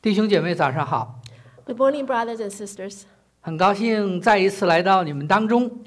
弟兄姐妹早上好， Good morning, brothers and sisters. 很高兴再一次来到你们当中。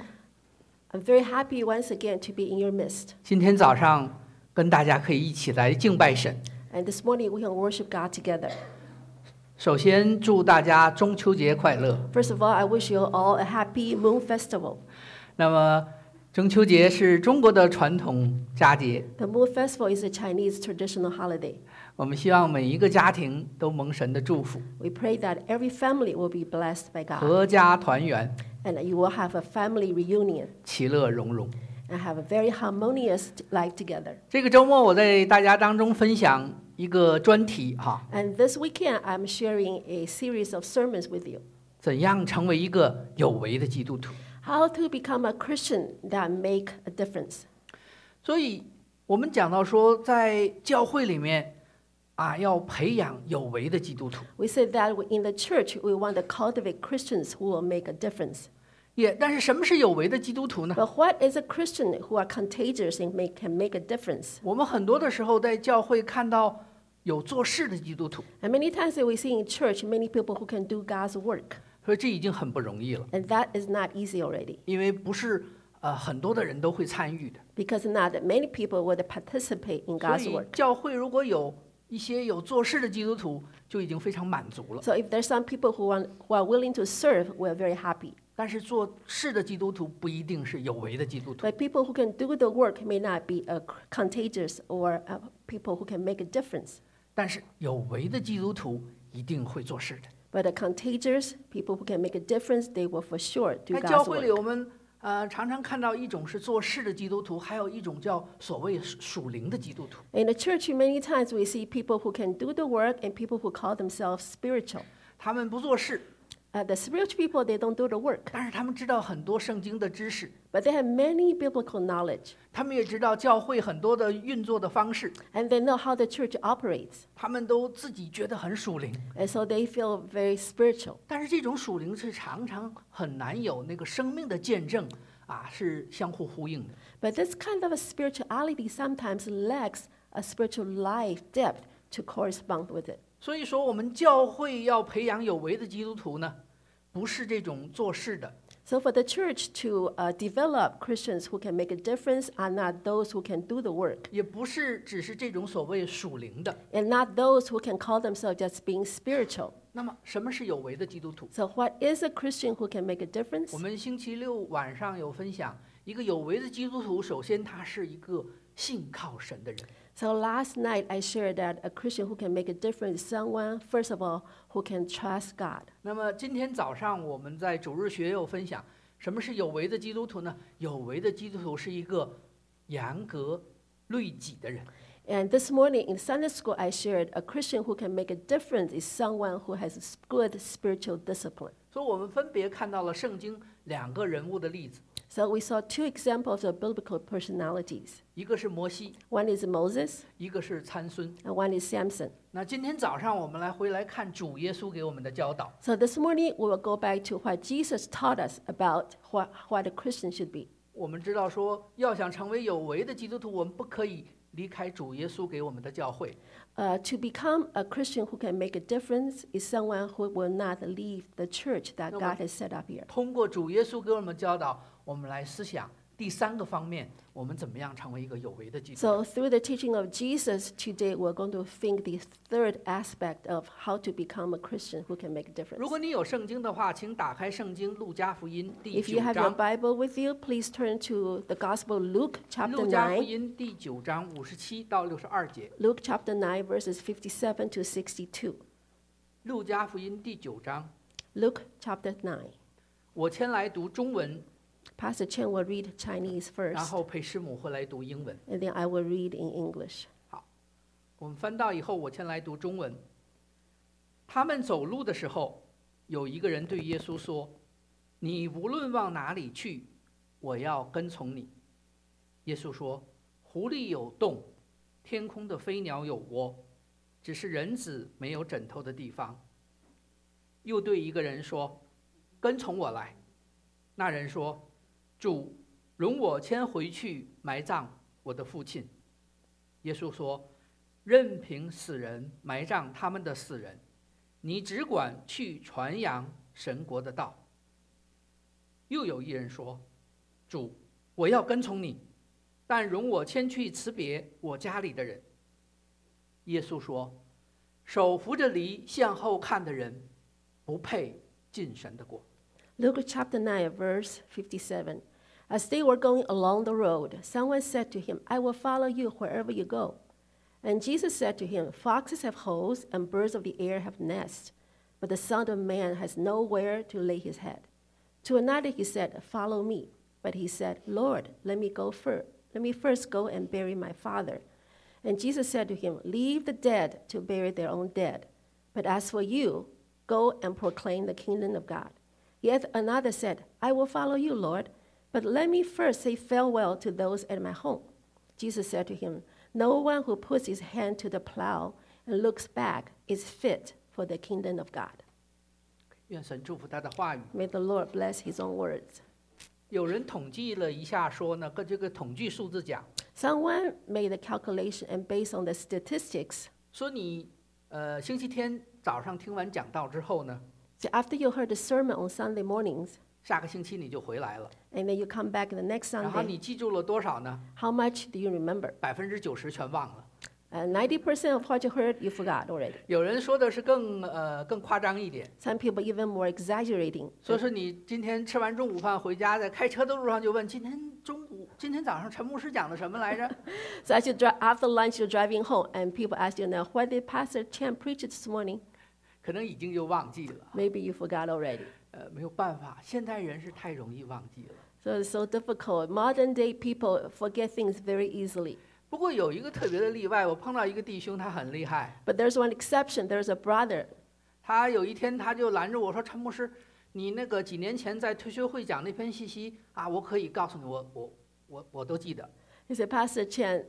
I'm very happy once again to be in your midst. 今天早上跟大家可以一起来敬拜神。 And this morning we can worship God together. 首先祝大家中秋节快乐。 First of all, I wish you all a happy Moon Festival. 那么中秋节是中国的传统佳节， The Moon Festival is a Chinese traditional holiday. 我们希望每一个家庭都蒙神的祝福， We pray that every family will be blessed by God 阖家团圆， and that you will have a family reunion 其乐融融。 and have a very harmonious life together. 这个周末我在大家当中分享一个专题哈， And this weekend I'm sharing a series of sermons with you. 怎样成为一个有为的基督徒。 How to become a Christian that make a difference. 所以我们讲到说，在教会里面要培养有为的基督徒。 We said that in the church we want to cultivate Christians who will make a difference. 但是什么是有为的基督徒呢？ But what is a Christian who are contagious and can make a difference? 我们很多的时候在教会看到有做事的基督徒， And many times we see in church many people who can do God's work. 所以这已经很不容易了， And that is not easy already. 因为不是很多的人都会参与的。 Because not many people would participate in 所 God's 以 work. 教会如果有一些有做事的基督徒，就已经非常满足了。 So if there's some people who are willing to serve, we're very happy. 但是做事的基督徒不一定是有为的基督徒。 But people who can do the work may not be contagious or people who can make a difference. 但是有为的基督徒一定会做事的。 But the contagious, people who can make a difference, they will for sure do 在教 God's 会里， work. 我们常常看到一种是做事的基督徒，还有一种叫所谓属灵的基督徒。 In the church, many times we see people who can do the work and people who call themselves spiritual. 他们不做事， The spiritual people, they don't do the work, 但是他们知道很多圣经的知识， but they have many biblical knowledge, 他们也知道教会很多的运作的方式， and they know how the church operates, 他们都自己觉得很属灵。 and so they feel very spiritual. 但是这种属灵是常常很难有那个生命的见证是相互呼应的。 But this kind of a spirituality sometimes lacks a spiritual life depth to correspond with it. 所以说，我们教会要培养有为的基督徒呢，不是这种做事的， So for the church to develop Christians who can make a difference are not those who can do the work, 也不是只是这种所谓属灵的。 and not those who can call themselves just being spiritual. 那么，什么是有为的基督徒？ So what is a Christian who can make a difference? 我们星期六晚上有分享，一个有为的基督徒，首先他是一个信靠神的人。 So last night I shared that a Christian who can make a difference is someone, first of all, who can trust God. 那么今天早上我们在主日学有分享，什么是有为的基督徒呢？有为的基督徒是一个严格律己的人。 And this morning in Sunday school I shared a Christian who can make a difference is someone who has good spiritual discipline. 所以我们分别看到了圣经两个人物的例子， So we saw two examples of biblical personalities. 一个是摩西， One is Moses 一个是参孙。 and one is Samson. 那今天早上我们回来看主耶稣给我们的教导。 So this morning we will go back to what Jesus taught us about what a Christian should be. 我们知道说，要想成为有为的基督徒，我们不可以离开主耶稣给我们的教会。 To become a Christian who can make a difference is someone who will not leave the church that God has set up here. 通过主耶稣给我们教导，我们来思想第三个方面，我们怎么样成为一个有为的基督徒。 So through the teaching of Jesus today, we're going to think the third aspect of how to become a Christian who can make a 如 difference. 果你有圣经的话，请打开圣经路加福音第 If you 9 have your 章。 Bible with you, please turn to the Gospel of Luke 路 chapter 加福 9. 音第9章57到62节。 Luke chapter 9, verses 57 to 62. 路加福音第9章， Luke chapter 9. 我先来读中文， Pastor Chen will read Chinese 然 first, 后裴师母会来读英文。 and then I will read in English. 我们翻到以后，我先来读中文。他们走路的时候，有一个人对耶稣说：“你无论往哪里去，我要跟从你。”耶稣说：“湖里有洞，天空的飞鸟有窝，只是人子没有枕头的地方。”又对一个人说：“跟从我来。”那人说：“主，容我先回去埋葬我的父亲。”耶稣说：“任凭死人埋葬他们的死人， 你只管去传扬神国的道。又有一人说，主，我要跟从你，但容我先去辞别我家里的人。耶稣说，手扶着犁向后看的人，不配进神的国。 Luke chapter 9, verse 57. As they were going along the road, someone said to him, I will follow you wherever you go. And Jesus said to him, Foxes have holes and birds of the air have nests, but the Son of Man has nowhere to lay his head. To another he said, Follow me. But he said, Lord, let me first go and bury my father. And Jesus said to him, Leave the dead to bury their own dead. But as for you, go and proclaim the kingdom of God. Yet another said, I will follow you, Lord, but let me first say farewell to those at my home. Jesus said to him, No one who puts his hand to the plow and looks back is fit for the kingdom of God. 愿神祝福他的话语。 May the Lord bless his own words. 有人统计了一下说呢，跟这个统计数字讲， Someone made a calculation, and based on the statistics, 说你星期天早上听完讲道之后呢， so after you heard the sermon on Sunday mornings, 下个星期你就回来了， and then you come back the next 然后 Sunday, 你记住了多少呢？ how much do you remember? 90%全忘了。 90% of what you heard, you forgot already. 有人说的是更夸张一点， Some people even more exaggerating. 说是你今天吃完中午饭回家，在开车的路上就问今天早上陈牧师讲的什么来着？ So as you after lunch, you're driving home, and people ask you now, what did Pastor Chan preach this morning? 可能已经就忘记了。 Maybe you forgot already. 没有办法，现代人是太容易忘记了。 So it's so difficult. Modern day people forget things very easily. 不过有一个特别的例外，我碰到一个弟兄，他很厉害。 But there's one exception. There's a brother. 他有一天他就拦着我说：“陈牧师，你那个几年前在退休会讲那篇信息啊，我可以告诉你，我都记得。” He said, Pastor Chan,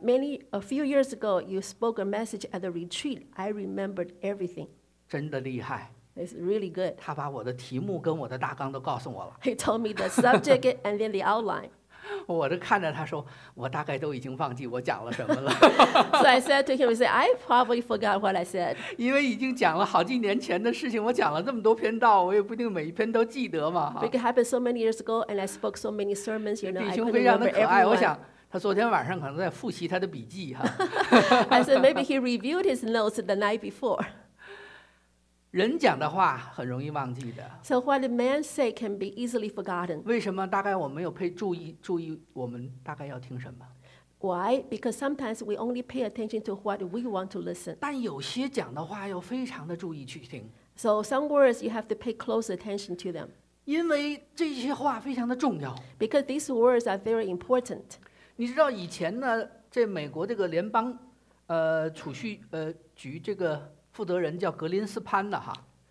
a few years ago, you spoke a message at the retreat. I remembered everything. 真的厉害， It's really good. 他把我的题目跟我的大纲都告诉我了。 He told me the subject and then the outline. 我就看着他说，我大概都已经忘记我讲了什么了， So I said to him, I said, I probably forgot what I said. 因为已经讲了好几年前的事情，我讲了这么多篇道，我也不一定每一篇都记得嘛。哈 Because it happened so many years ago, and I spoke so many sermons, 弟 I 兄 couldn't 非常的 remember 可爱，我 everyone. 想他昨天晚上可能在复习他的笔记哈。 I said, maybe he reviewed his notes the night before. 人讲的话很容易忘记的， So what the man say can be easily forgotten. 为什么？大概我们没有注意我们大概要听什么。 Why? Because sometimes we only pay attention to what we want to listen. 但有些讲的话要非常的注意去听， So some words you have to pay close attention to them. 因为这些话非常的重要。 Because these words are very important. 你知道以前呢，这美国这个联邦储蓄局这个负责人叫格林斯潘的哈。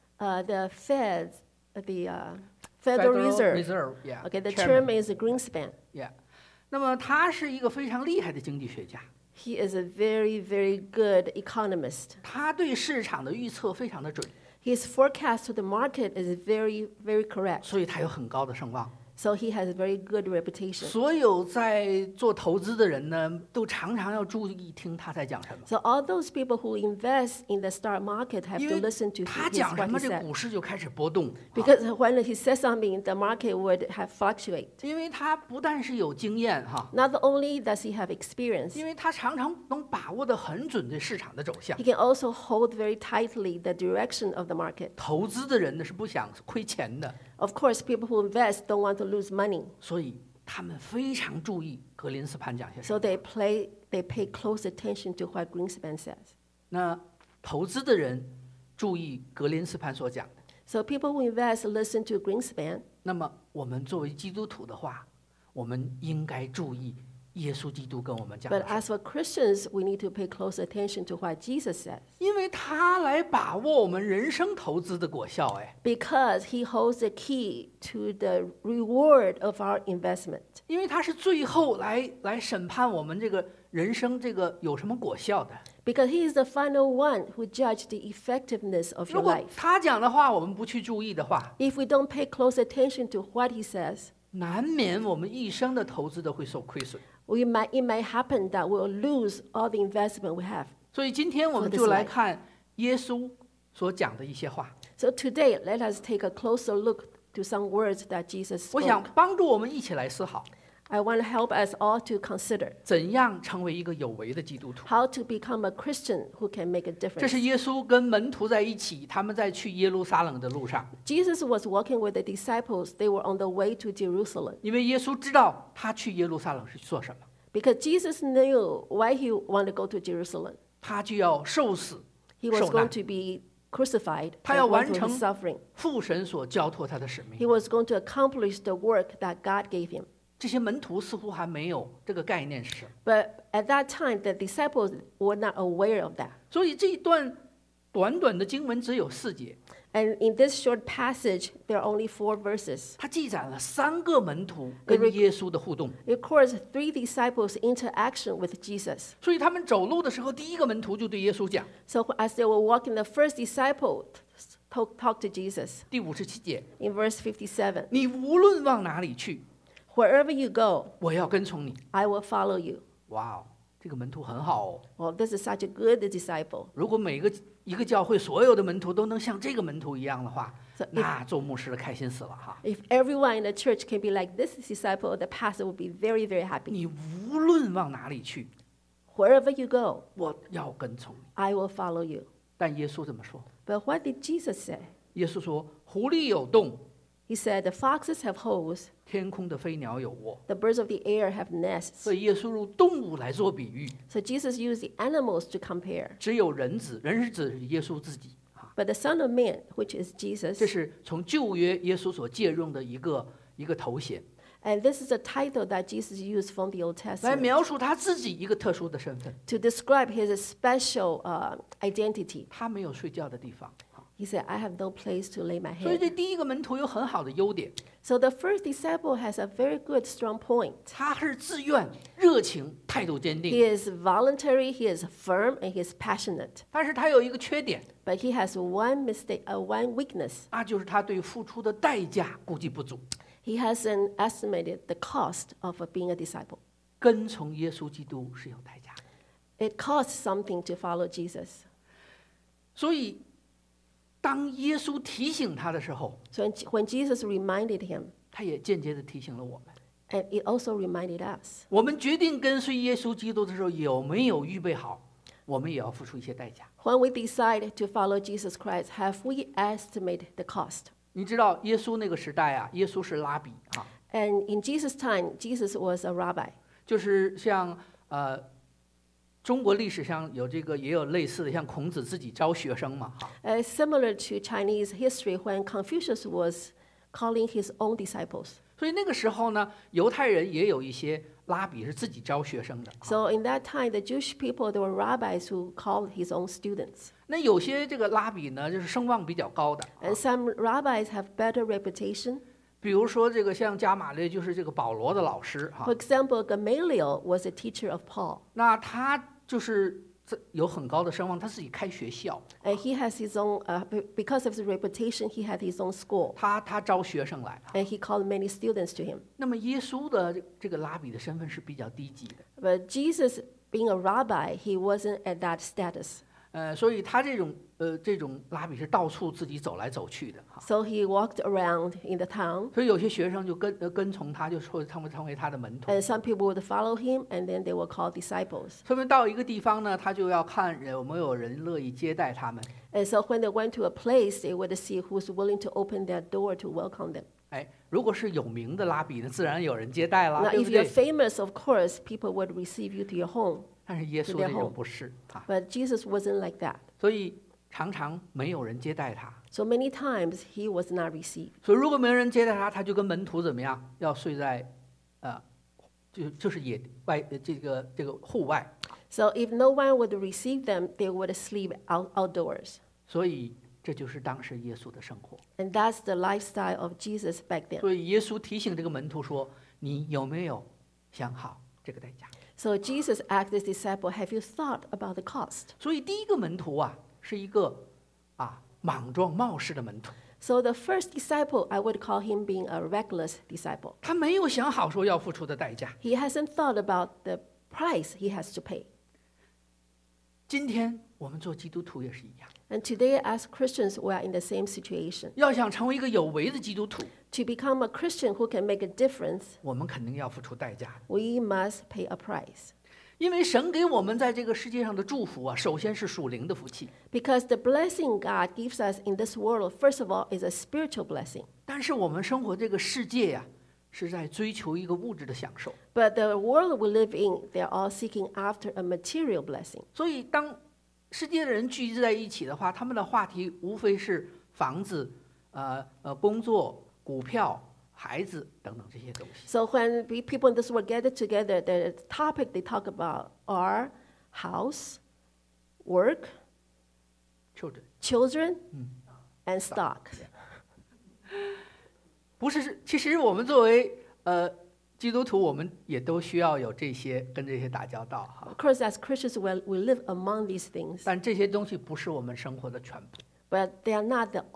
The Feds, the Federal Reserve. yeah, Okay, the chairman, term is Greenspan. yeah. 那么他是一个非常厉害的经济学家， He is a very, very good economist. 他对市场的预测非常的准， His forecast to the market is very, very correct. 所以他有很高的声望。 So he has a very good reputation. 所有在做投资的人呢，都常常要注意听他在讲什么， So all those people who invest in the stock market have 因 to 为 listen to 他 his, 讲什 what 么， he 这 said. 股市就开始波动。 Because when he says something, the market would have fluctuate. 因为他不但是有经验哈， Not only does he have experience, 因为他常常能把握得很准这市场的走向 he。can also hold very tightly the direction of the market. 投资的人呢是不想亏钱的， Of course, people who invest don't want to lose money. 所以他们非常注意格林斯潘讲些什 So 么。 they pay close attention to what Greenspan says. 那投资的人注意格林斯潘所讲的。 So people who invest listen to Greenspan. 那么我们作为基督徒的话，我们应该注意耶稣基督跟我们讲的 But 什么， as for Christians, we need to pay close attention to what Jesus says. 因为他来把握我们人生投资的果效。哎， Because he holds the key to the reward of our investment. 因为他是最后来审判我们这个人生这个有什么果效的。 Because he is the final one who judged the effectiveness of 如 your 果 life. 他讲的话我们不去注意的话， If we don't pay close attention to what he says, 难免我们一生的投资都会受亏损。 it might happen that we'll lose all the investment we have. 所以今天我们 For this 就来 life. 看耶稣所讲的一些话。 So today, let us take a closer look to some words that Jesus 我想 spoke. 帮助我们一起来思考， I want to help us all to consider 怎样成为一个有为的基督徒。 how to become a Christian who can make a 这 difference. 是耶稣跟门徒在一起，他们在去耶路撒冷的路上， Jesus was walking with the disciples. They were on the way to Jerusalem 因为耶稣知道他去耶路撒冷是做什么， because Jesus knew why he wanted to go to Jerusalem. 他就要受死 He was 受难 going to be crucified 他 and 要 went 完 through 成 his suffering. 父神所交托他的使命。 He was going to accomplish the work that God gave him. 这些门徒似乎还没有这个概念是什么， But at that time, the disciples were not aware of that. 所以这一段短短的经文只有4节， And in this short passage, there are only 4 verses. 它记载了3个门徒跟耶稣的互动。 It records 3 disciples' interaction with Jesus. 所以他们走路的时候，第一个门徒就对耶稣讲， So as they were walking, the first disciple talked to Jesus 第57节， in verse 57. 你无论往哪里去， Wherever you go, 我要跟从你。 I will follow you. 哇哦，这个门徒很好哦。 Well, this is such a good disciple. 如果一个教会所有的门徒都能像这个门徒一样的话， So if, 那做牧师的开心死了哈。 if everyone in the church can be like this disciple, the pastor will be very, very happy. 你无论往哪里去， Wherever you go, 我要跟从你。 I will follow you. 但耶稣怎么说？ But what did Jesus say? 耶稣说：“狐狸有洞， He said, the foxes have holes, 天空的飞鸟有窝。 the birds of the air have nests. 所以耶稣用动物来做比喻， So Jesus used the animals to compare. 只有人子，人是指耶稣自己啊。 But the Son of Man, which is 这 Jesus, 是从旧约耶稣所借用的一个头衔， and this is a title that Jesus used from the Old 来 Testament 描述他自己一个特殊的身份。 to describe his special identity. 他没有睡觉的地方。 He said, I have no place to lay my 所以 head. 这第一个门徒有很好的优点， So the first disciple has a very good, strong point. 他是自愿、热情、态度坚定。 He is voluntary, he is firm, and he is passionate. 但是他有一个缺点， But he has one mistake, one weakness. 那就是他对付出的代价估计不足。 He hasn't estimated the cost of being a disciple. 跟从耶稣基督是有代价的， It costs something to follow Jesus. 所以当耶稣提醒他的时候， So when Jesus reminded him, 他也间接的提醒了我们。 and it also reminded us, 我们决定跟随耶稣基督的时候，有没有预备好？我们也要付出一些代价。 when we decide to follow Jesus Christ, have we estimated the cost? 你知道耶稣那个时代啊，耶稣是拉比啊， And in Jesus' time, Jesus was a rabbi. 就是像中国历史上有这个也有类似的，像孔子自己招学生嘛，哈。 Similar to Chinese history when Confucius was calling his own disciples. 所以那个时候呢，犹太人也有一些拉比是自己招学生的。 So in that time, the Jewish people, there were rabbis who called his own students. 那有些这个拉比呢，就是声望比较高的， And some rabbis have better reputation. 比如说这个像加马列，就是这个保罗的老师哈 For。example, Gamaliel was a teacher of Paul. 那他就是有很高的声望，他自己开学校， And he has his own, because of his reputation, he had his own school. 他招学生来。 And he called many students to him. 那么耶稣的这个拉比的身份是比较低级的， But Jesus, being a rabbi, he wasn't at that status. 所以他这种拉比是到处自己走来走去的哈。 So he walked around in the town, 所以有些学生就跟从他，就说他们成为他的门徒。 and some people would follow him, and then they were called disciples. 他们到一个地方呢，他就要看有没有人乐意接待他们。 And so when they went to a place, they would see who's willing to open their door to welcome them. 哎，如果是有名的拉比呢，自然有人接待啦， Now, 对 if 不 you're 对？ famous, of course, people would receive you to your home. 但是耶稣 to their 这种 home 不是啊， But Jesus wasn't like that. 所以常常没有人接待他。 So many times he was not received. 所以如果没有人接待他，他就跟门徒怎么样？要睡在就是野外这个户外。 So if no one would receive them, they would sleep outdoors. 所以这就是当时耶稣的生活。 And that's the lifestyle of Jesus back then. 所以耶稣提醒这个门徒说：“你有没有想好这个代价？” So Jesus asked his disciple, have you thought about the cost? 所以第一个门徒啊，是一个莽撞冒失的门徒， So the first disciple, I would call him being a reckless disciple. 他没有想好说要付出的代价。 He hasn't thought about the price he has to pay. 今天我们做基督徒也是一样， And today, as Christians, we are in the same situation. 要想成为一个有为的基督徒， To become a Christian who can make a difference, 我们肯定要付出代价的。 we must pay a price. 因为神给我们在这个世界上的祝福啊，首先是属灵的福气， Because the blessing God gives us in this world, first of all, is a spiritual blessing. 但是我们生活这个世界呀、是在追求一个物质的享受。 But the world we live in, they're all seeking after a material blessing. 所以当世界的人聚集在一起的话，他们的话题无非是房子、工作、股票、孩子等等这些东西。 So when people in this world gather together, the topic they talk about are house, work, children, and stock. 不是，其实我们作为基督徒，我们也都需要有这些跟这些打交道哈。 Of course, as Christians, we live among these things, 但这些东西不是我们生活的全部， but they are not the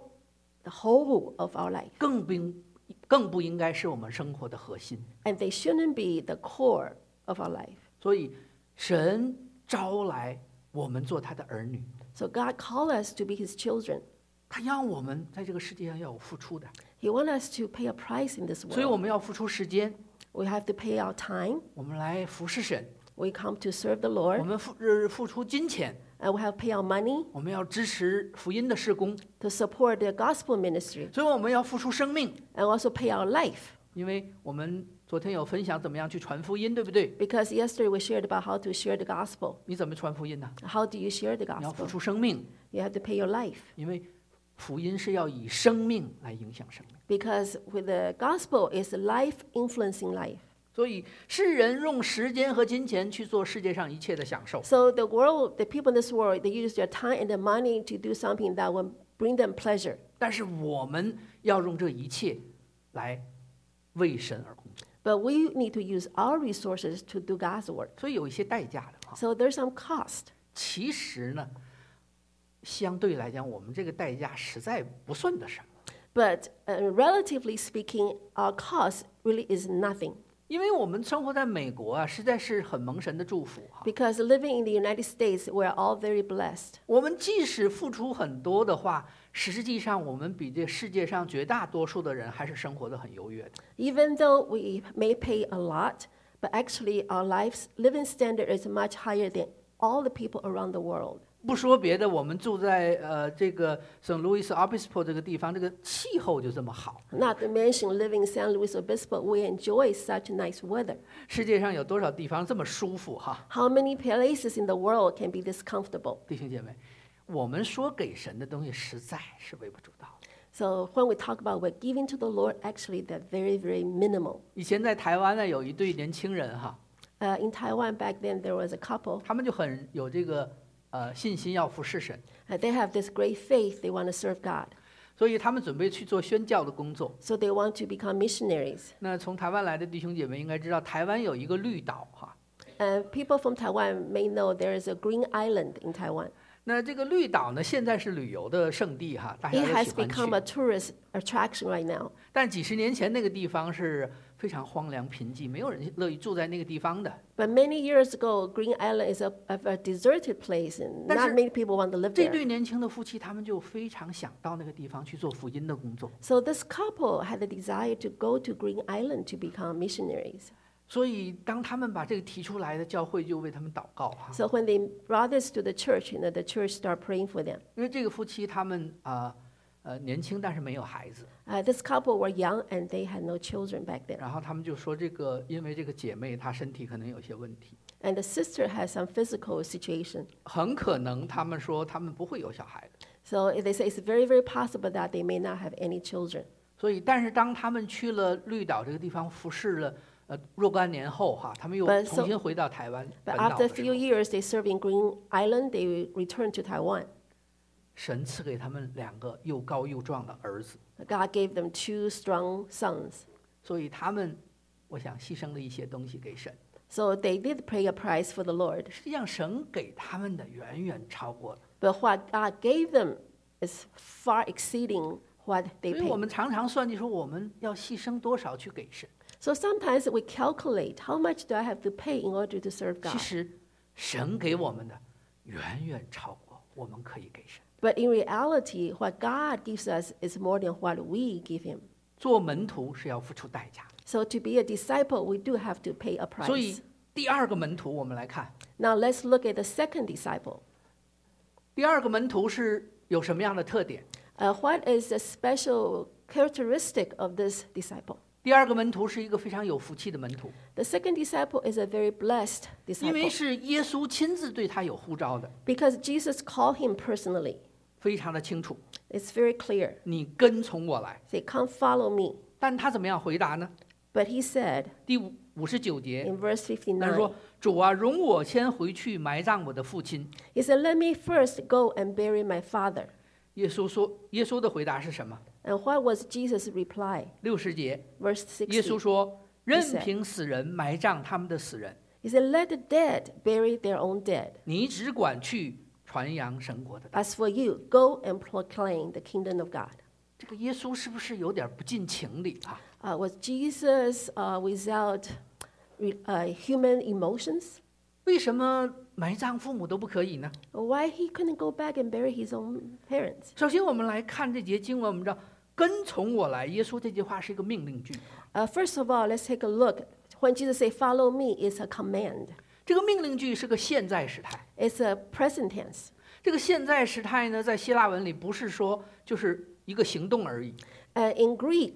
whole of our life. 更不应该是我们生活的核心。 And they shouldn't be the core of our life. 所以神招来我们做他的儿女， So God called us to be His children. 他让我们在这个世界上要有付出的， He wants us to pay a price in this 所以我 world. 们要付出时间， We have to pay our time. 我们来服侍神， We come to serve the 我 Lord. 们付出金钱， And we have to pay our money 我们要支持福音的事工， to support the gospel ministry. 所以我们要付出生命， And also pay our life. 因为我们昨天有分享怎么样去传福音，对不对？ Because yesterday we shared about how to share the gospel. 你怎么传福音呢？ How do you share the 你要付 gospel? 出生命， You have to pay your life. 因为福音是要以生命来影响生命。 Because with the gospel is life influencing life. 所以世人用时间和金钱去做世界上一切的享受， So the people in this world, they use their time and their money to do something that will bring them pleasure. 但是我们要用这一切来为神而工作， But we need to use our resources to do God's work. 所以有一些代价的哈。 So there's some cost. 其实呢，相对来讲，我们这个代价实在不算得什么， But relatively speaking, our cost really is nothing. 因为我们生活在美国啊，实在是很蒙神的祝福哈。 Because living in the United States, we're all very blessed. 我们即使付出很多的话，实际上我们比这世界上绝大多数的人还是生活的很优越的。 Even though we may pay a lot, but actually our living standard is much higher than all the people around the world. 不说别的，我们住在这个圣路易斯 Obispo 这个地方，这个气候就这么好。 Not to mention living in San Luis Obispo, we enjoy such nice weather. 世界上有多少地方这么舒服哈？ How many places in the world can be this comfortable? 弟兄姐妹，我们说给神的东西实在是微不足道的。 So when we talk about we're giving to the Lord, actually they're very, very minimal. 以前在台湾呢，有一对年轻人哈， In Taiwan back then, there was a couple. 他们就很有这个信心要服侍神， They have this great faith. They want to serve God. 所以他们准备去做宣教的工作。 So they want to become missionaries. 那从台湾来的弟兄姐妹应该知道，台湾有一个绿岛哈。 People from Taiwan may know there is a green island in Taiwan. 那这个绿岛呢，现在是旅游的胜地哈，大家 It 都 has 喜欢 become a 去。 tourist attraction right now. 但几十年前那个地方是非常荒凉贫瘠，没有人乐意住在那个地方的。 But many years ago, Green Island is a deserted place, and 但是 not many people want to live 这 there. 对年轻的夫妻，他们就非常想到那个地方去做福音的工作。 So this couple had a desire to go to Green Island to become missionaries. 所以当他们把这个提出来的，教会就为他们祷告哈。 So when they brought this to the church, the church started praying for them. 因为这个夫妻他们年轻，但是没有孩子， This couple were young and they had no children back then. 然后他们就说因为这个姐妹她身体可能有些问题， And the sister has some physical situation. 很可能他们说他们不会有小孩的。 So they say it's very, very possible that they may not have any children. 所以，但是当他们去了绿岛这个地方服侍了若干年后哈，他们又 But 重新回到台湾 But 本岛 after 的 a 时 few 候， years, they served in Green Island. They returned to Taiwan. 神赐给他们2个又高又壮的儿子， God gave them 2 strong sons. 所以他们，我想牺牲了一些东西给神。 So they did pay a price for the Lord. 实际上，神给他们的远远超过了。 But what God gave them is far exceeding what 所 they 以我 paid. 们常常算计说，我们要牺牲多少去给神。 So sometimes we calculate how much do I have to pay in order to serve 其 God. 实，神给我们的远远超过我们可以给神。 But in reality, what God gives us is more than what we give him. 做门徒是要付出代价的。 So to be a disciple, we do have to pay a 所以 price. 第二个门徒我们来看， Now let's look at the second disciple. 第二个门徒是有什么样的特点？ What is the special characteristic of this disciple? 第二个门徒是一个非常有福气的门徒， The second disciple is a very blessed 因为 disciple 是耶稣亲自对他有呼召的， because Jesus called him personally. 非常的清楚。 It's very clear. 你跟从我来。 Say, come follow me. 但他怎么样回答呢？ But he said 第59节， in verse 他说 59, 主啊，容我先回去埋葬我的父亲。 he said, let me first go and bury my father. 耶稣的回答是什么？ And what was Jesus' reply? 60节， Verse 耶稣 60. 说：“任 said 凭死人埋葬他们的死人， He said, let the dead bury their own dead. 你只管去传扬神国的道。 As for you, go and proclaim the kingdom of God. ” 这个耶稣是不是有点不近情理啊？ Was Jesus without human emotions? 为什么埋葬父母都不可以呢？ Why he couldn't go back and bury his own parents? 首先，我们来看这节经文，我们知道“跟从我来”，耶稣这句话是一个命令句。 First of all, let's take a look. When Jesus say, "Follow me," it's a command. 这个命令句是个现在时态。 It's a present tense. 这个现在时态呢，在希腊文里不是说就是一个行动而已， In Greek,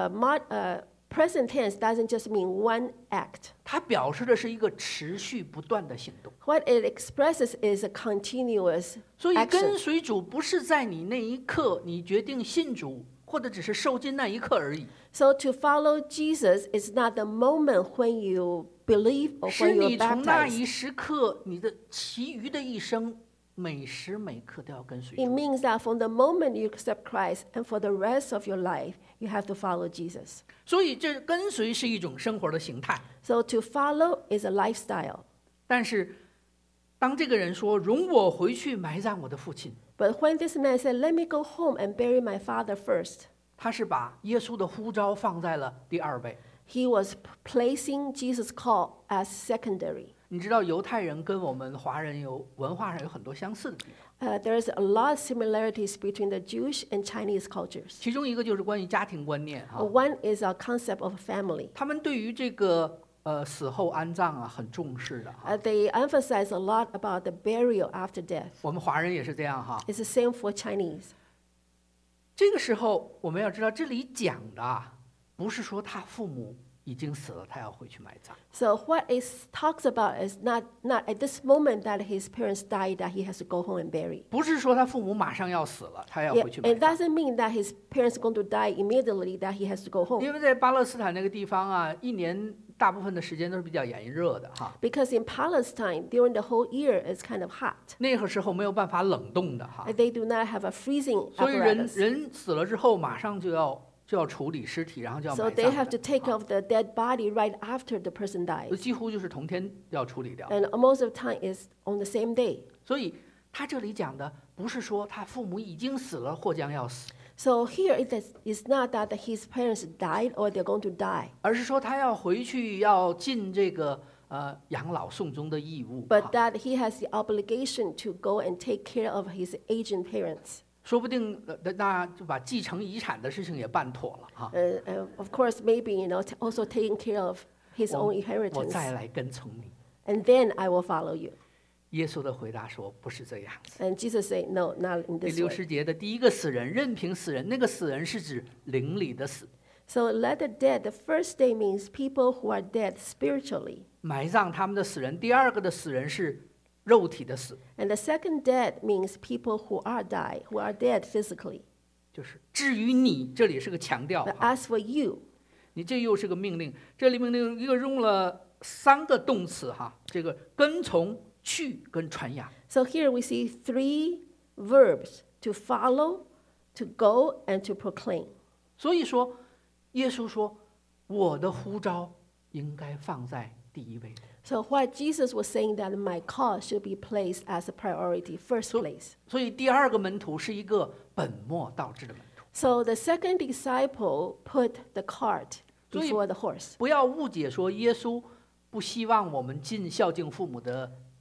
present tense doesn't just mean one act. 它表示的是一个持续不断的行动。 What it expresses is a continuous 所以跟 action. 随主不是在你那一刻你决定信主，或者只是受浸那一刻而已， So to follow Jesus is not the moment when you believe or 是 when 你 you're 从那 baptized. 一时刻，你的其余的一生，每时每刻都要跟随 It 主。 means that from the moment you accept Christ and for the rest of your life, you have to follow Jesus. 所以这跟随是一种生活的形态。 So to follow is a lifestyle. 但是，当这个人说“容我回去埋葬我的父亲 But when this man said, "Let me go home and bury my father first," ”， 他是把耶稣的呼召放在了第二位。 he was placing Jesus' call as secondary. 你知道犹太人跟我们华人有文化上有很多相似的地方， There's a lot of similarities between the Jewish and Chinese cultures. 其中一个就是关于家庭观念哈。 One is a concept of family. 他们对于这个死后安葬啊很重视的哈。 They emphasize a lot about the burial after death. 我们华人也是这样哈。 It's the same for Chinese. 这个时候我们要知道，这里讲的啊不是说他父母已经死了，他要回去埋葬。 So what it talks about is not at this moment that his parents died that he has to go home and bury. 不是说他父母马上要死了，他要 Yeah, 回去埋 it 葬。 doesn't mean that his parents are going to die immediately that he has to go home. 因为在巴勒斯坦那个地方啊，一年大部分的时间都是比较炎热的哈， Because in Palestine, during the whole year, it's kind of hot. 那个时候没有办法冷冻的哈， They do not have a freezing 所以人 apparatus. 死了之后马上就要处理尸体，然后就要 So 埋 they 葬 have to 的 take 啊 off the dead body right after the person dies. 几乎就是同天要处理掉。 And most of the time is on the same day. 所以他这里讲的不是说他父母已经死了或将要死， So here it's not that his parents died or they're going to die, 而是说他要回去要尽这个养老送终的义务。 but 哈 that he has the obligation to go and take care of his aging parents. 说不定那就把继承遗产的事情也办妥了哈。 Of course, maybe also taking care of his own 我 inheritance. 再来跟从你。 And then I will follow you. 耶稣的回答说：“不是这样子。 And Jesus said, no, not in 第 this way. 60节的第一个死人，任凭死人，那个死人是指灵里的死， So let the dead, the first day means people who are dead spiritually. 埋葬他们的死人。第二个的死人是肉体的死， And the second dead means people who are dead physically. 就是至于你，这里是个强调 But 哈， as for you, 你这又是个命令。这里命令一个用了3个动词哈，这个跟从、去跟传扬。 so here we see 3 verbs: to follow, to go, and to proclaim. 所以说，耶稣说，我的呼召应该放在第一位。 So what Jesus was saying that my call should be placed as a priority, first place. 所以第二个门徒是一个本末倒置的门徒。 So the second disciple put the cart 所以 before the horse. 不要误解说耶稣不希望我们尽孝敬父母的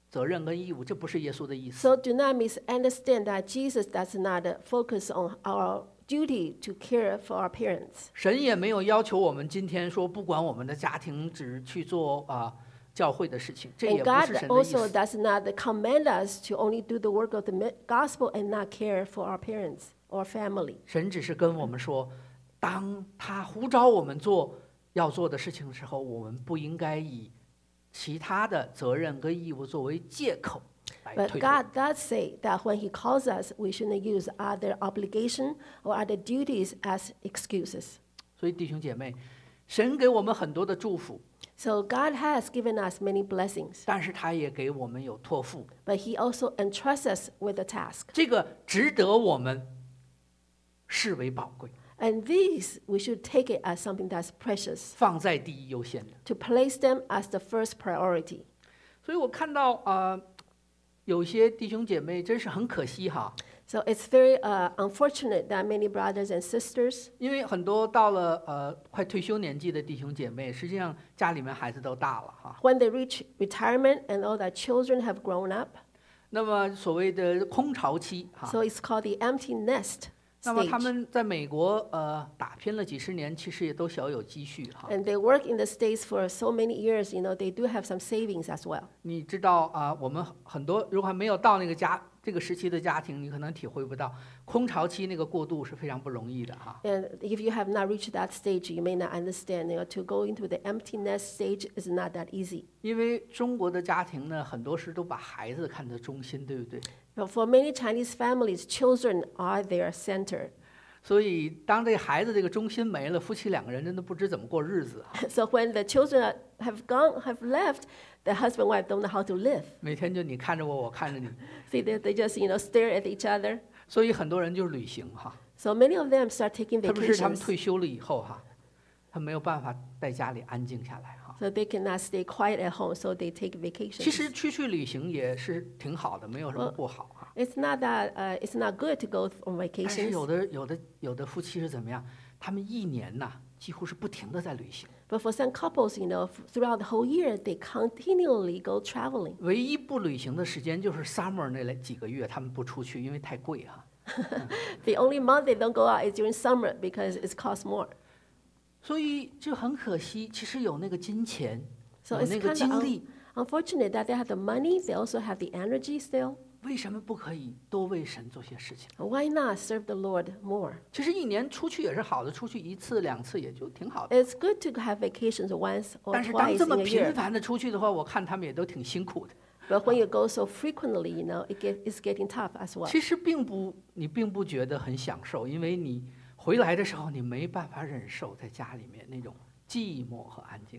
责任跟义务，这不是耶稣的意思。 So do not misunderstand that Jesus does not focus on our duty to care for our parents. 神也没有要求我们今天说不管我们的家庭，只去做教会的事情，这 And 也不 God 是神的意 also 思。 does not command us to only do the work of the gospel and not care for our parents or family. 神只是跟我们说，当他呼召我们做要做的事情的时候，我们不应该以其他的责任跟义务作为借口来 But 推脱。 God does say that when He calls us, we shouldn't use other obligation or other duties as excuses. 所以弟兄姐妹，神给我们很多的祝福， So God has given us many blessings, 但是他也给我们有托付， but He also entrusts us with a task. 这个值得我们视为宝贵， And these, we should take it as something that's precious, 放在第一优先的。 to place them as the first priority. 所以我看到有些弟兄姐妹真是很可惜哈， So it's very unfortunate that many brothers and sisters, 因为很多到了快退休年纪的弟兄姐妹，实际上家里面孩子都大了哈。 when they reach retirement and all their children have grown up, 那么所谓的空巢期哈， so it's called the empty nest 那么 stage. 他们在美国打拼了几十年，其实也都小有积蓄哈。 And they work in the States for so many years, they do have some savings as well. 你知道我们很多如果还没有到那个这个时期的家庭，你可能体会不到空巢期那个过渡是非常不容易的哈。 And if you have not reached that stage, you may not understand. To go into the empty nest stage is not that easy. 因为中国的家庭呢，很多时都把孩子看作中心，对不对？ But for many Chinese families, children are their center. 所以当这孩子这个中心没了，夫妻两个人真的不知怎么过日子啊， So when the children have left, the husband and wife don't know how to live. 每天就你看着我，我看着你， See, they just stare at each other. 所以很多人就是旅行哈， So many of them start taking 特别是他们 vacations. 退休了以后哈，他没有办法在家里安静下来哈。 So they cannot stay quiet at home, so they take 其实 vacations. 去旅行也是挺好的，没有什么不好哈。 It's not that it's not good to go on 但是 vacations. 有的夫妻是怎么样？他们一年呐，几乎是不停的在旅行。 But for some couples, throughout the whole year, they continually go traveling. 唯一不旅行的时间就是 summer 那几个月，他们不出去，因为太贵哈。 The only month they don't go out is during summer because it costs more. 所以就很可惜，其实有那个金钱， So 有 it's 那个 kind 精 of 力， unfortunate that they have the money, they also have the energy still. 为什么不可以多为神做些事情？ Why not serve the Lord more? 其实一年出去也是好的，出去1次2次也就挺好的。 It's good to have vacations once or 但是当 twice 这 in 么 a 频 year. 繁的出去的话，我看他们也都挺辛苦的。 But when you go so frequently, it's getting tough as well. 其实你并不觉得很享受，因为你回来的时候你没办法忍受在家里面那种寂寞和安静。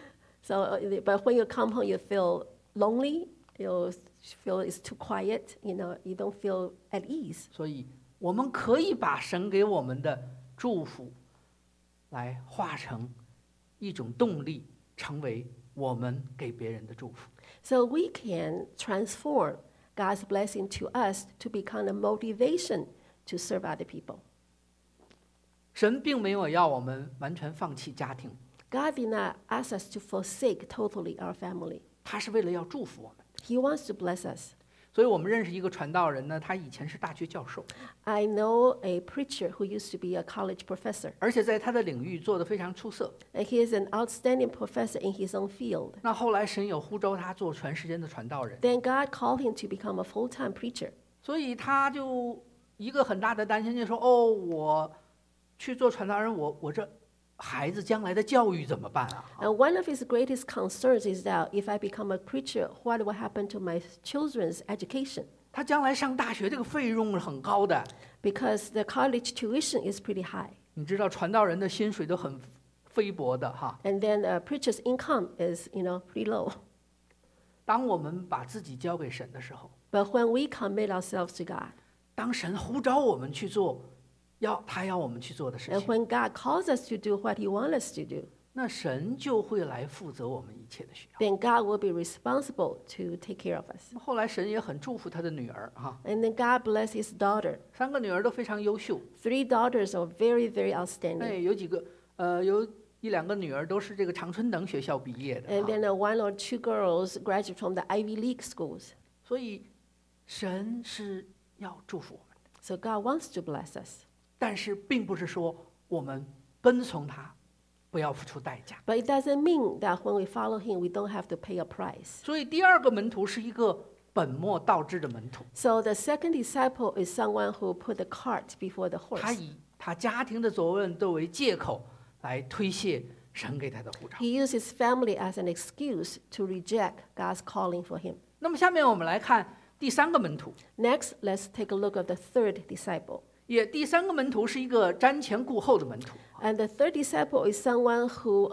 So, but when you come home, you feel lonely. You feel it's too quiet. You don't feel at ease. 所以我们可以把神给我们的祝福，来化成一种动力，成为我们给别人的祝福。 So we can transform God's blessing to us to become a motivation to serve other people. 神并没有要我们完全放弃家庭， God did not ask us to forsake totally our family. 他是为了要祝福我们。 He wants to bless us. 所以我们认识一个传道人呢，他以前是大学教授， I know a preacher who used to be a college professor, 而且在他的领域做得非常出色。 and he is an outstanding professor in his own field. 那后来神有呼召他做全时间的传道人， Then God called him to become a full-time preacher. 所以他就一个很大的担心，就说：“哦，我去做传道人，我这孩子将来的教育怎么办啊？” And one of his greatest concerns is that if I become a preacher, what will happen to my children's education? 他将来上大学这个费用是很高的， Because the college tuition is pretty high. 你知道传道人的薪水都很菲薄的哈。 And then a preacher's income is, pretty low. 当我们把自己交给神的时候， But when we commit ourselves to God, 当神呼召我们去做他要我们去做的事 and 情， when God calls us to do what He wants us to do, 那神就会来负责我们一切的需要。 then God will be responsible to take care of us. 后来神也很祝福他的女儿哈 And then God blessed his daughter. ，3个女儿都非常优秀。 3 daughters are very, very outstanding. 哎，有几个有 1、2个女儿都是这个常春藤学校毕业的 And then one or two girls graduate from the Ivy League schools. 所以神是要祝福我们的， So God wants to bless us. 但是并不是说我们跟从他不要付出代价。 But it doesn't mean that when we follow him, we don't have to pay a price. 所以第2个门徒是一个本末倒置的门徒， So the second disciple is someone who put the cart before the 他 horse. 以他家庭的责任作为借口来推卸神给他的呼召。 He used his family as an excuse to reject God's calling for him. 那么下面我们来看第3个门徒， Next, let's take a look at the third disciple. 第3个门徒是一个瞻前顾后的门徒， And the third disciple is someone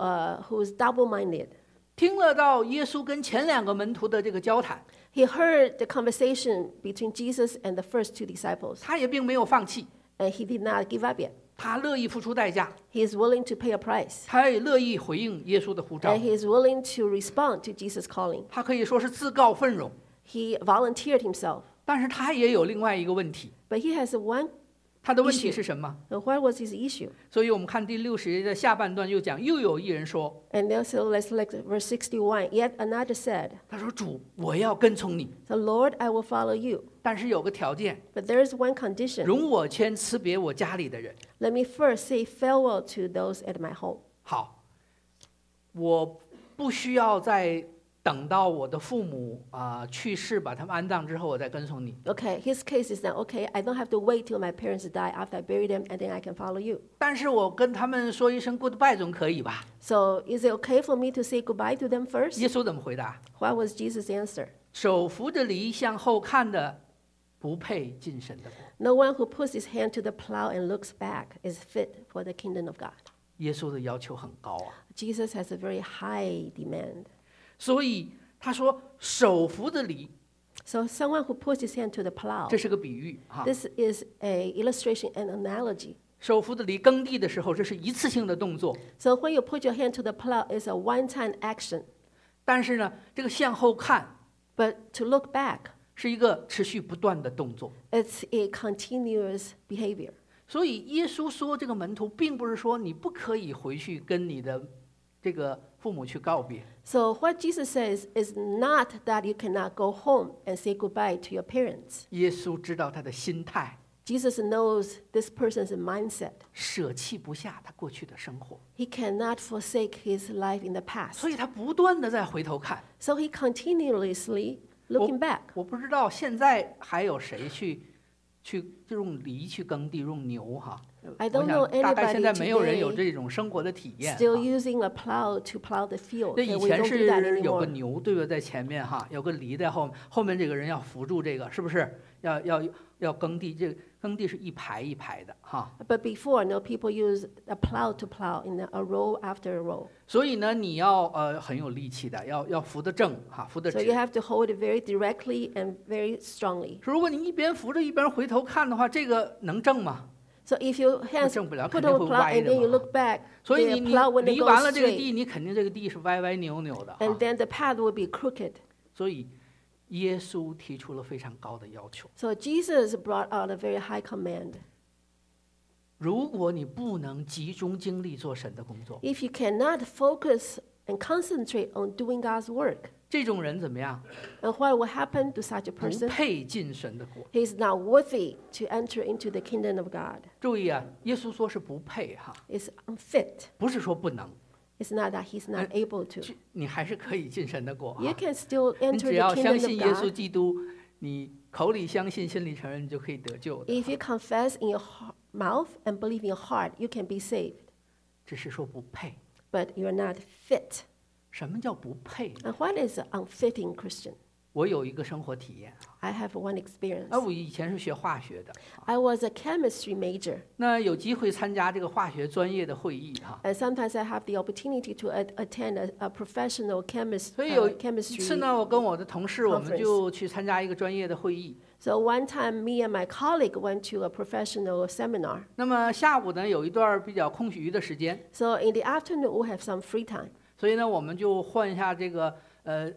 who is double-minded. 听了到耶稣跟前2个门徒的这个交谈， He heard the conversation between Jesus and the first two disciples, 他也并没有放弃， and he did not give up yet. 他乐意付出代价， He is willing to pay a price, 他也乐意回应耶稣的呼召 and，he is willing to respond to Jesus' calling. 他可以说是自告奋勇。 He volunteered himself. 但是他也有另外一个问题， But he has one. 他的问题是什么？ And what was his issue? 所以我们看第60节的下半段又讲，又有一人说， And also let's look at verse 61. Yet another said, 他说主，我要跟从你， "The Lord, I will follow you. 但是有个条件， But there is one condition. 容我先辞别我家里的人。 Let me first say farewell to those at my home." 好，我不需要再等到我的父母去世，把他们安葬之后，我再跟从你。 Okay, his case is that, okay, I don't have to wait till my parents die after I bury them and then I can follow you. 但是我跟他们说一声 goodbye 总可以吧？ So is it okay for me to say goodbye to them first? 耶稣怎么回答？ What was Jesus' answer? 手扶着犁向后看的，不配进神的国。 No one who puts his hand to the plow and looks back is fit for the kingdom of God. 耶稣的要求很高啊， Jesus has a very high demand. 所以他说手扶着犁， So someone who puts his hand to the plow, 这是个比喻哈。 this is a illustration and analogy. 手扶着犁耕地的时候，这是一次性的动作， So when you put your hand to the plow, it's a one-time action. 但是呢，这个向后看 But to look back, 是一个持续不断的动作。 it's a continuous behavior. 所以耶稣说，这个门徒并不是说你不可以回去跟你的这个父母去告别， So what Jesus says is not that you cannot go home and say goodbye to your parents. 耶稣知道他的心态， Jesus knows this person's mindset. 舍弃不下他过去的生活， He cannot forsake his life in the past. 所以他不断的在回头看。 So he continuously looking back. 我不知道现在还有谁去用犁去耕地，用牛哈。 I 我 don't know 想大概 anybody 现在没有人有 today 这种生活的体验哈。 still using a plow to plow the field. 这 And 以 we 前 don't do that 是有个 anymore. 牛对吧，在前面哈，有个犁在后面，后面这个人要扶住这个，是不是？要耕地，这个耕地是一排一排的哈。 But before, no, people use a plow to plow in a row after a row. 所以呢，你要很有力气的，要扶得正哈，扶得 So 直 you。have to hold it very directly and very strongly. 如果你一边扶着一边回头看的话，这个能正吗？ So if your hands 正不了， put 肯定 on 会 a plow 歪 and 的 then you 嘛。 look back, 所以 the 你 plow wouldn't 犁 go 完了这个 straight. 地，你肯定这个地是歪歪扭扭的 And 哈。 then the path will be crooked. 所以耶稣提出了非常高的要求。 So Jesus brought out a very high command. 如果你不能集中精力做神的工作， If you cannot focus and concentrate on doing God's work, 这种人怎么样？ and what will happen to such a 不 person? 配进神的国。 He is not worthy to enter into the kingdom of God. 注意啊，耶稣说是不配哈， It's unfit. 不是说不能， It's not that he's not able to. 你还是可以进神的国 You 哈。 can still 你 enter 只 the 要相 kingdom 信耶 of 稣 God 基督，你口里相信，心里承认，你就可以得救的。 if you confess in your mouth and believe in your heart. You can be saved, 只是说不配。 but you are not fit. 什么叫不配？ And what is an unfitting Christian? 我有一个生活体验啊， I have one experience. 我以前是学化学的， I was a chemistry major, 那有机会参加这个化学专业的会议哈。 and sometimes I have the opportunity to attend a professional 所以有一 chemistry. 次呢，我跟我的同事，我们 conference 就去参加一个专业的会议。 So one time, me and my colleague went to a professional seminar. 那么下午呢，有一段比较空余的时间， So in the afternoon, we have some free time. 所以呢，我们就换一下这个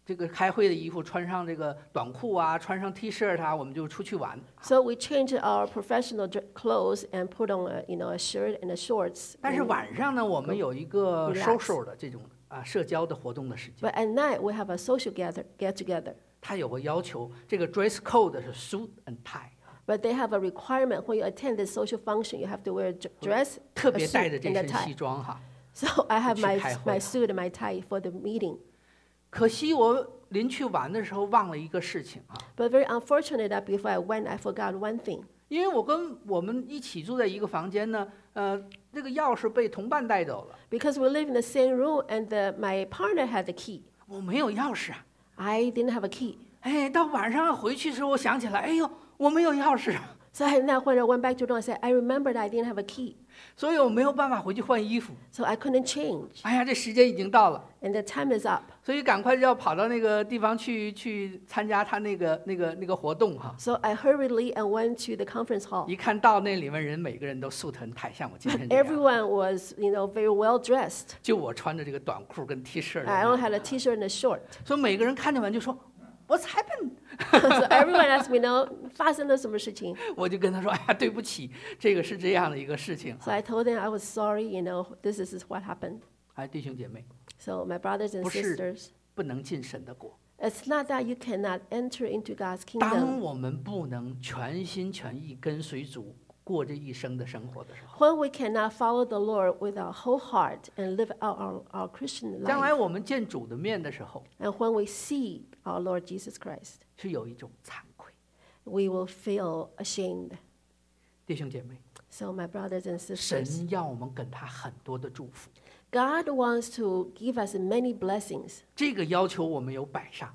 这个开会的衣服，穿上这个短裤啊，穿上 T 恤啊，我们就出去玩。 So we changed our professional clothes and put on a shirt and a shorts. 但是晚上呢，我们有一个 Relax. social 的这种社交的活动的时间。 But at night we have a social get together. 他有个要求，这个 dress code 是 suit and tie， But they have a requirement when you attend this social function, you have to wear a dress, 特 a 别 suit, 带着这 and a 身西 tie. 装哈。 So I have 去 my 开会。 my suit and my tie for the meeting. 可惜我临去玩的时候忘了一个事情啊， But very unfortunate that before I went, I forgot one thing. 因为我们一起住在一个房间呢，这个钥匙被同伴带走了， Because we live in the same room and my partner had the key. 我没有钥匙啊。 I didn't have a key. 哎，到晚上回去的时候，我想起来，哎呦，我没有钥匙， So now when I went back to the room, I said, I remembered I didn't have a key. 所以我没有办法回去换衣服。 So I couldn't change. 哎呀，这时间已经到了， And the time is up. 所以赶快就要跑到那个地方去参加他那个活动哈。 So I hurriedly and went to the conference hall. 一看到那里面人每个人都素很太像我今天这样， Everyone was, very well dressed. 就我穿着这个短裤跟 T 恤 I only had a t-shirt and a short. 所以每个人看见完就说 What's happened？ So everyone asked me, 发生了什么事情？ 我就跟他说，哎呀，对不起，这个是这样的一个事情。 So I told them I was sorry, this is what happened. 哎，弟兄姐妹， So my brothers and 不是 sisters, 不能进神的国。 it's not that you cannot enter into God's 当 kingdom. 我们不能全心全意跟随主过这一生的生活的时候， When we cannot follow the Lord with our whole heart and live out our Christian 将来 life, 我们见主的面的时候， and when we see our Lord Jesus Christ, 是有一种惭愧。 we will feel ashamed. 弟兄姐妹， So my brothers and 神 sisters, 要我们给他很多的祝福， God wants to give us many blessings. 这个要求我们有摆上，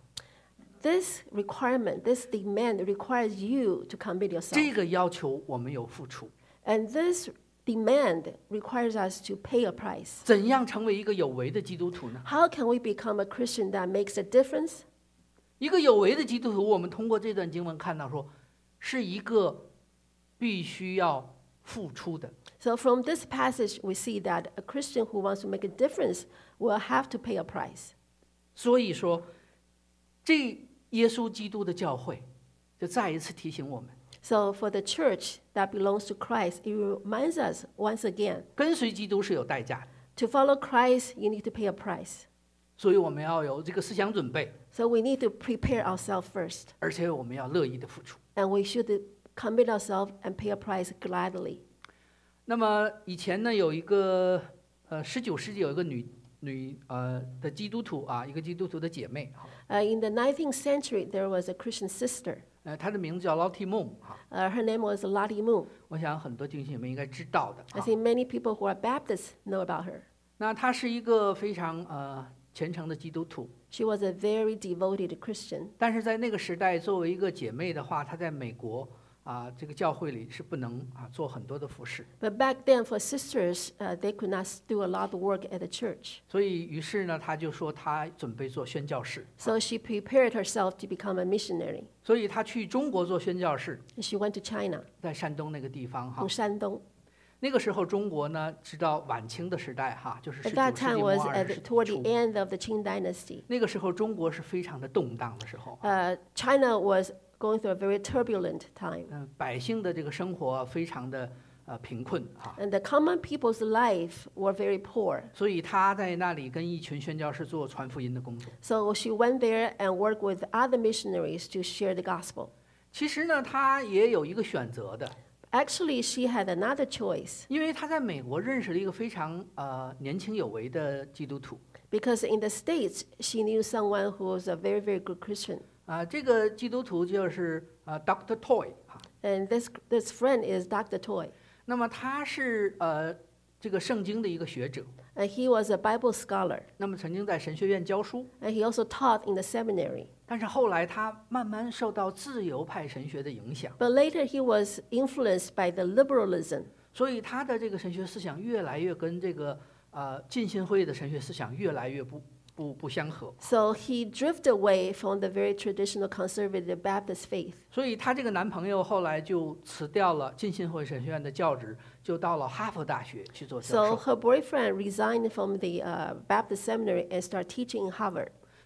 This requirement, this demand requires you to commit 这 yourself. 个要求我们有付出。 And this demand requires us to pay a price. 怎样成为一个有为的基督徒呢？ How can we become a Christian that makes a difference? 一个有为的基督徒，我们通过这段经文看到说，是一个必须要付出的。 So from this passage, we see that a Christian who wants to make a difference will have to pay a price. 所以说，这耶稣基督的教会就再一次提醒我们， So for the church that belongs to Christ, it reminds us once again, 跟随基督是有代价的， to follow Christ, you need to pay a price. 所以我们要有这个思想准备， So we need to prepare ourselves first, 而且我们要乐意的付出。 and we should commit ourselves and pay a price gladly. 那么以前呢，有一个19世纪有一个女的基督徒啊，一个基督徒的姐妹哈， In the 19th century, there was a Christian sister. 她的名字叫 Lottie Moon 哈， Her name was Lottie Moon. 我想很多弟兄姐妹应该知道的 I 啊。 think many people who are Baptists know about her. 那她是一个非常虔诚的基督徒， She was a very devoted Christian. 但是在那个时代，作为一个姐妹的话，她在美国这个教会里是不能做很多的服饰， But back then, for sisters, they could not do a lot of work at the church. 所以于是呢，她就说她准备做宣教士， So she prepared herself to become a missionary. 所以她去中国做宣教士， And she went to China, 在山东那个地方哈 from。Shandong. 那个时候中国呢，直到晚清的时代哈，就是19 At that 世纪 time 末 was 20世纪 toward the 初。 end of the Qing dynasty. 那个时候中国是非常的动荡的时候， China was going through a very turbulent time. 百姓的这个生活非常的贫困哈， And the common people's life were very poor. 所以他在那里跟一群宣教士做传福音的工作。 So she went there and worked with other missionaries to share the gospel. 其实呢，他也有一个选择的， Actually, she had another choice 因为他在美国认识了一个非常年轻有为的基督徒 because in the States, she knew someone who was a very, very good Christian. 这个基督徒就是Dr. Toy 啊。 And this friend is Dr. Toy. 那么他是这个圣经的一个学者， And he was a Bible scholar. 那么曾经在神学院教书， And he also taught in the seminary. 但是后来他慢慢受到自由派神学的影响， But later, he was influenced by the liberalism. 所以他的这个神学思想越来越跟这个浸信会的神学思想越来越不相合， So he drifted away from the very traditional conservative Baptist faith. 所以她这个男朋友后来就辞掉了浸信会神学院的教职，就到了哈佛大学去做教 So 授。 her boyfriend resigned from the Baptist seminary and started teaching in Harvard.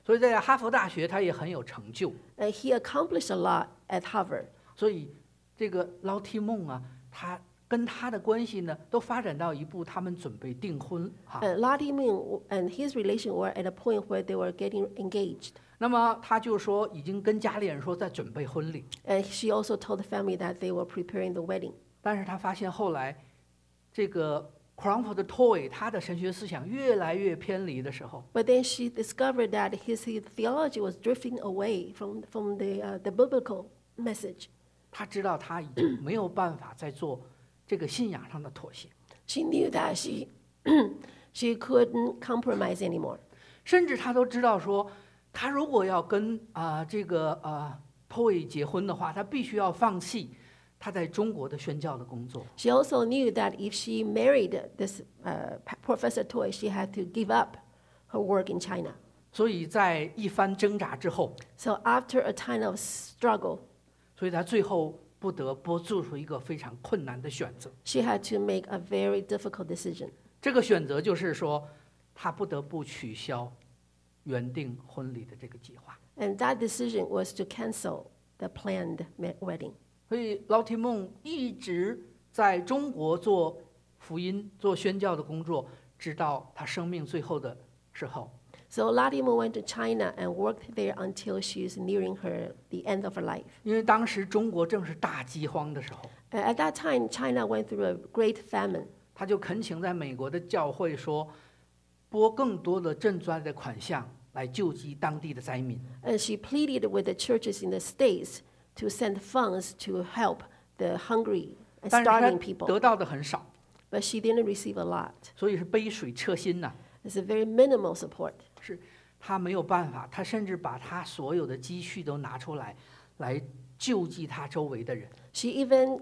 所以在哈佛大学他也很有成就。 And he accomplished a lot at Harvard. 所以这个劳提孟啊，他跟他的关系呢，都发展到一步，他们准备订婚哈。 And Lottie Moon and his relation were at a point where they were getting engaged. 那么他就说，已经跟家里人说在准备婚礼。 And she also told the family that they were preparing the wedding. 但是他发现后来，这个 Crawford Toy 他的神学思想越来越偏离的时候， But then she discovered that his theology was drifting away from the biblical message. 他知道他已经没有办法再做这个信仰上的妥协， She knew that she couldn't compromise anymore. 甚至他都知道说，他如果要跟这个Toy 结婚的话，他必须要放弃他在中国的宣教的工作。 She also knew that if she married this Professor Toy, she had to give up her work in China. 所以在一番挣扎之后， So after a time of struggle, 所以他最后不得不做出一个非常困难的选择。 she had to make a very difficult decision. 这个选择就是说，他不得不取消原定婚礼的这个计划。 And that decision was to cancel the planned wedding. 所以劳提孟一直在中国做福音、做宣教的工作，直到他生命最后的时候。 So Lottie Moon went to China and worked there until she's nearing the end of her life. 因为当时中国正是大饥荒的时候， At that time, China went through a great famine. 他就恳请在美国的教会说，拨更多的赈灾的款项来救济当地的灾民。 And she pleaded with the churches in the States to send funds to help the hungry and 但是他 starving people. 得到的很少， But she didn't receive a lot. 所以是杯水车薪呐、 It's a very minimal support. 是他没有办法，他甚至把他所有的积蓄都拿出来，来救济他周围的人。 She even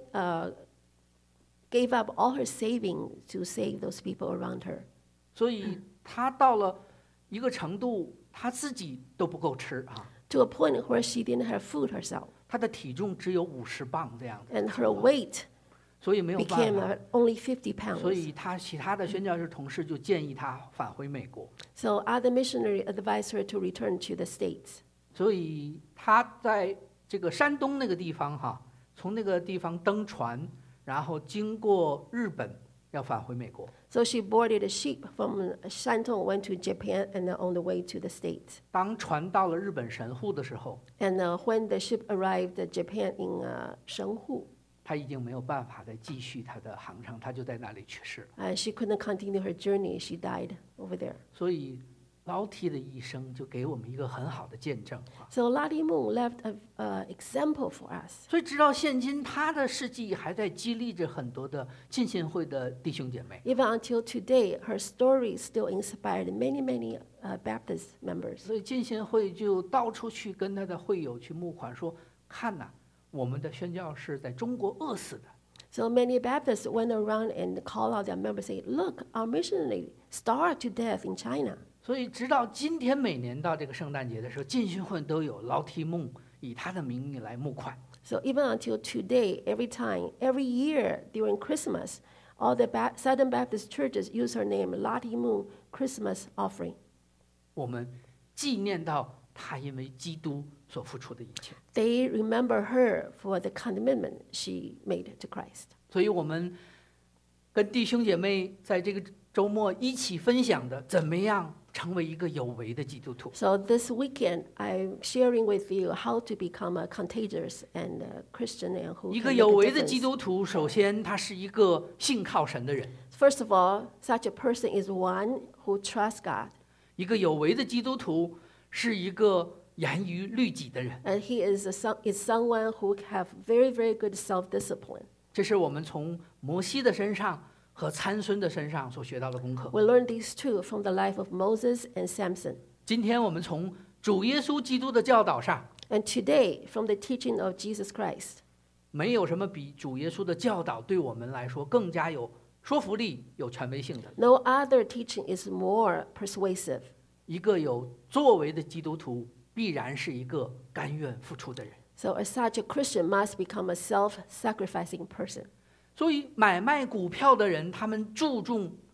gave up all her savings to save those people around her. 所以他到了一个程度，他自己都不够吃啊， To a point where she didn't have food herself. 他的体重只有50磅这样的 And her weight 所以没有办 became 法。 only 50 所 pounds. 以其他的宣教士同事就建议他返回美国。 So other missionary advised her to return to the States. 所以他在这个山东那个地方哈，从那个地方登船，然后经过日本要返回美国。 So she boarded a ship from Shantung, went to Japan, and on the way to the States. 当船到了日本神户的时候， And when the ship arrived at Japan in Shenghu, 他已经没有办法再继续他的航程，他就在那里去世了。 she couldn't continue her journey. She died over there. 所以劳提的一生就给我们一个很好的见证啊。 So Lottie Moon left an example for us. 所以直到现今，他的事迹还在激励着很多的浸信会的弟兄姐妹。 Even until today, her story still inspired many Baptist members. 所以浸信会就到处去跟他的会友去募款，说看呐、我们的宣教士在中国饿死的。 So many Baptists went around and called out their members, saying, "Look, our missionary starved to death in China." 所以直到今天，每年到这个圣诞节的时候，浸信会都有劳提孟以他的名义来募款。 So even until today, every year during Christmas, all the Southern Baptist churches use her name, Lottie Moon Christmas offering. 我们纪念到他因为基督所付出的一切。 They remember her for the commitment she made to Christ. 所以我们跟弟兄姐妹在这个周末一起分享的，怎么样成为一个有为的基督徒。 So this weekend, I'm sharing with you how to become a contagious and a Christian and who 一 can 个 make 有 a 为的基 difference. 督徒，首先他是一个信靠神的人。 First of all, such a person is one who trusts God, 一个有为的基督徒是一个严于律己的人。 and he is someone who have very good self-discipline. 这是我们从摩西的身上和参孙的身上所学到的功课。 We learn these two from the life of Moses and Samson. 今天我们从主耶稣基督的教导上， And today, from the teaching of Jesus Christ, 没有什么比主耶稣的教导对我们来说更加有说服力、有权威性的。 no other teaching is more persuasive. 一个有作为的基督徒，必然是一个甘愿付出的人。 So as such, a Christian must become a self-sacrificing person. 所以买卖股票的人，他们注重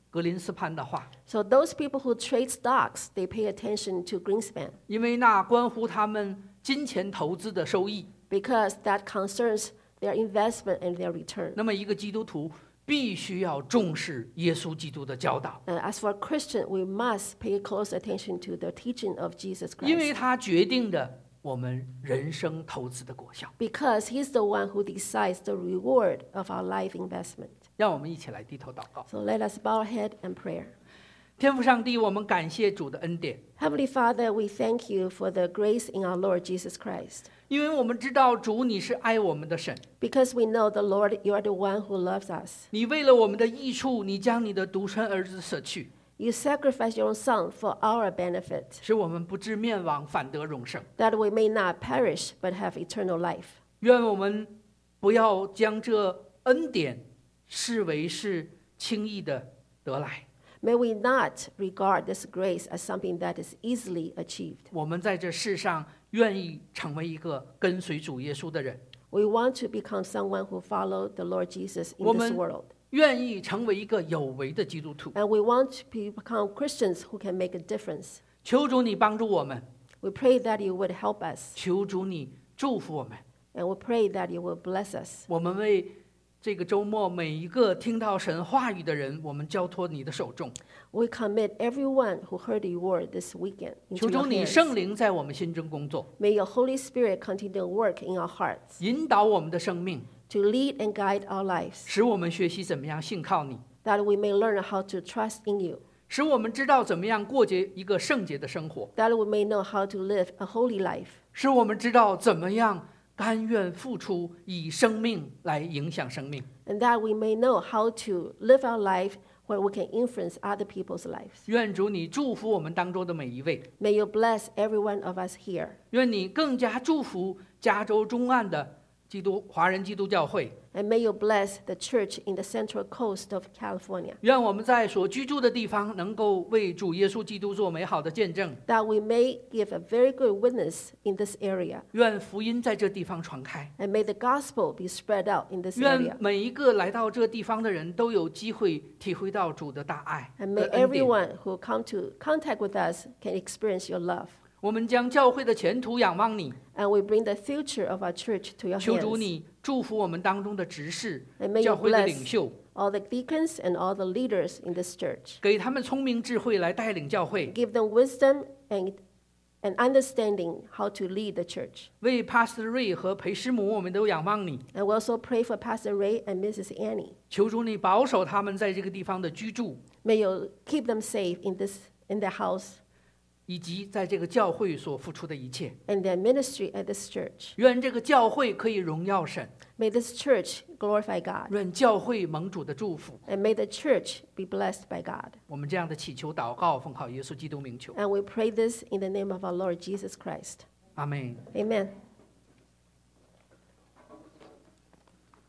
格林斯潘的话， So those people who trade stocks, they pay attention to Greenspan 因为那关乎他们金钱投资的收益。 because that concerns their investment and their return. 那么一个基督徒必须要重视耶稣基督的教导， And as for a Christian, we must pay close attention to the teaching of Jesus 因为 Christ 他决定了我们人生投资的果效。 because he's the one who decides the reward of our life investment. 让我们一起来低头祷告。 So let us bow our head and prayer. 天父上帝，我们感谢主的恩典， Heavenly Father, we thank you for the grace in our Lord Jesus Christ 因为我们知道主你是爱我们的神， because we know the Lord, you are the one who loves us. 你为了我们的益处，你将你的独生儿子舍去， You sacrificed your own Son for our benefit, 使我们不至灭亡，反得永生。 that we may not perish but have eternal life. 愿我们不要将这恩典视为是轻易的得来。 May we not regard this grace as something that is easily achieved. 我们在这世上愿意成为一个跟随主耶稣的人， We want to become someone who follow the Lord Jesus in this 我们 world. 愿意成为一个有为的基督徒。 And we want to become Christians who can make a difference. 求主你帮助我们， We pray that you would help us, 求主你祝福我们。 and we pray that you will bless us. 我们为这个周末每一个听到神话语的人，我们交托你的手中。 We commit everyone who heard your word this weekend 求 into 主 your 你 hands. 圣灵在我们心中工作， May your Holy Spirit continue to work in our hearts 引导我们的生命， to lead and guide our lives, 使我们学习怎么样信靠你， that we may learn how to trust in you, 使我们知道怎么样过一个圣洁的生活， that we may know how to live a holy life, 使我们知道怎么样甘愿付出，以生命来影响生命。 and that we may know how to live our life where we can influence other people's lives. 愿主你祝福我们当中的每一位， May you bless every one of us here, 愿你更加祝福加州中岸的华人基督教会， and may you bless the church in the Central Coast of California, 愿我们在所居住的地方能够为主耶稣基督做美好的见证， that we may give a very good witness in this area, 愿福音在这地方传开， and may the gospel be spread out in this 愿 area, 每一个来到这地方的人都有机会体会到主的大爱 and 和 may 恩典。 everyone who come to contact with us can experience your love. 我们将教会的前途仰望你， And we bring the future of our church to your 求主 hands. 你祝福我们当中的执事 And may you 教会的 bless 领袖， all the deacons and all the leaders in this church. 给他们聪明智慧来带领教会， Give them wisdom and understanding how to lead the church. 为 Pastor Ray 和裴师母，我们都仰望你， And we also pray for Pastor Ray and Mrs. Annie. 求主你保守他们在这个地方的居住， May you keep them safe in their house 以及在这个教会所付出的一切。 and their ministry at this church. 愿这个教会可以荣耀神， May this church glorify God. 愿教会蒙主的祝福。 And may the church be blessed by God. 我们这样的祈求祷告，奉靠耶稣基督名求， And we pray this in the name of our Lord Jesus Christ. 阿门。 Amen.